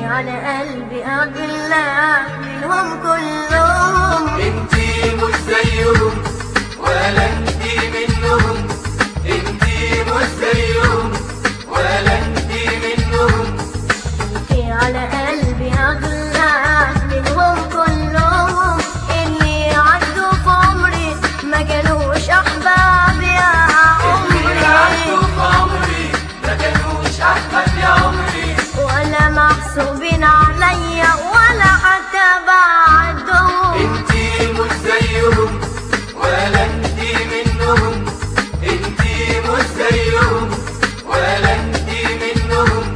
على قلبي أغلى منهم كلهم. انتي مش زيهم ولا انتي منهم، انتي مش زيهم ولا انتي منهم. انتي على قلبي أغلى منهم كلهم، اللي عدوا في عمري ما كانوش أحباب يا عمري، اللي عدوا في عمري ما كانوش أحباب يا عمري، ولا محسوبين عليا ولا حتى بعدهم. انتي مش زيهم ولا انتي منهم، انتي مش زيهم ولا انتي منهم.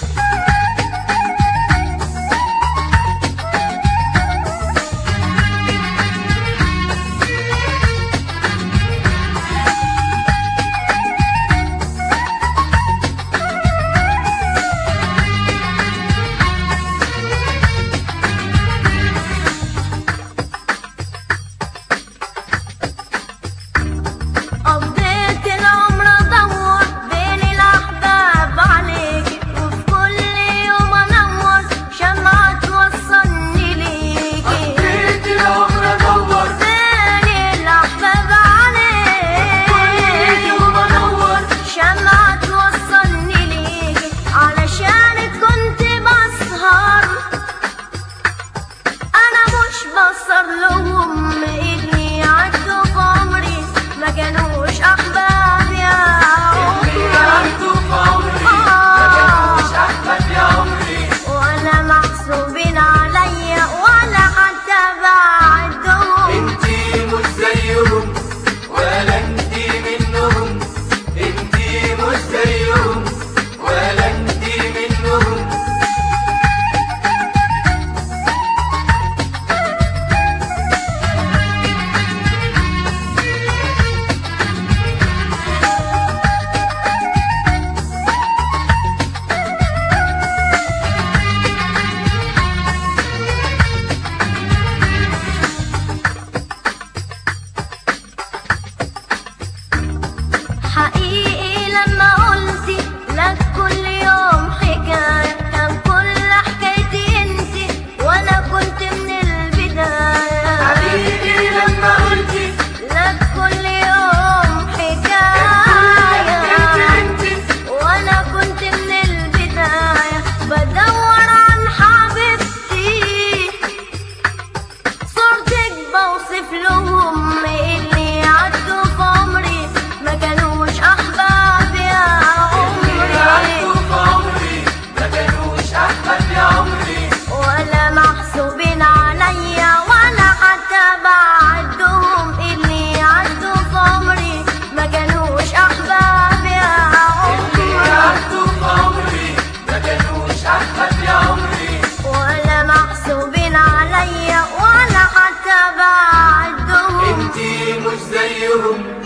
قضيت العمر ادور بين الاحباب عليكي، وفي كل يوم انور شمعة توصلني ليكي. قضيت العمر ادور بين الاحباب عليكي، كل يوم انور شمعة توصلني ليكي، علشانك كنت بسهر انا مش بسهر لهم، اللي عدوا في عمري ما كانوش احباب يا اللي عمري، عدوا في عمري ما كانوش أحباب يا عمري، ولا محسوبين عليا ولا حتى بعدهم. انتي مش زيهم ولا انتي منهم، انتي مش زيهم ولا انتي منهم. حقيقي لما قلتي لك كل يوم حكاية، كان كل حكايتي انتي وانا كنت من البداية. حبيبي لما قلتي لك كل يوم حكاية، انتي وانا كنت من البداية بدور عن حبيبتي، صورتك بوصف لهم، اللي عدوا في عمري ما كانوش احباب يا اللي عدوا عمري، في عمري ما كانوش أحباب يا عمري، ولا محسوبين عليا ولا حتى بعدهم، اللي عدوا في عمري ما كانوش احباب يا اللي عمري، عدوا في عمري ما كانوش أحباب يا عمري، ولا محسوبين عليا ولا حتى بعدهم. انتي مش زيهم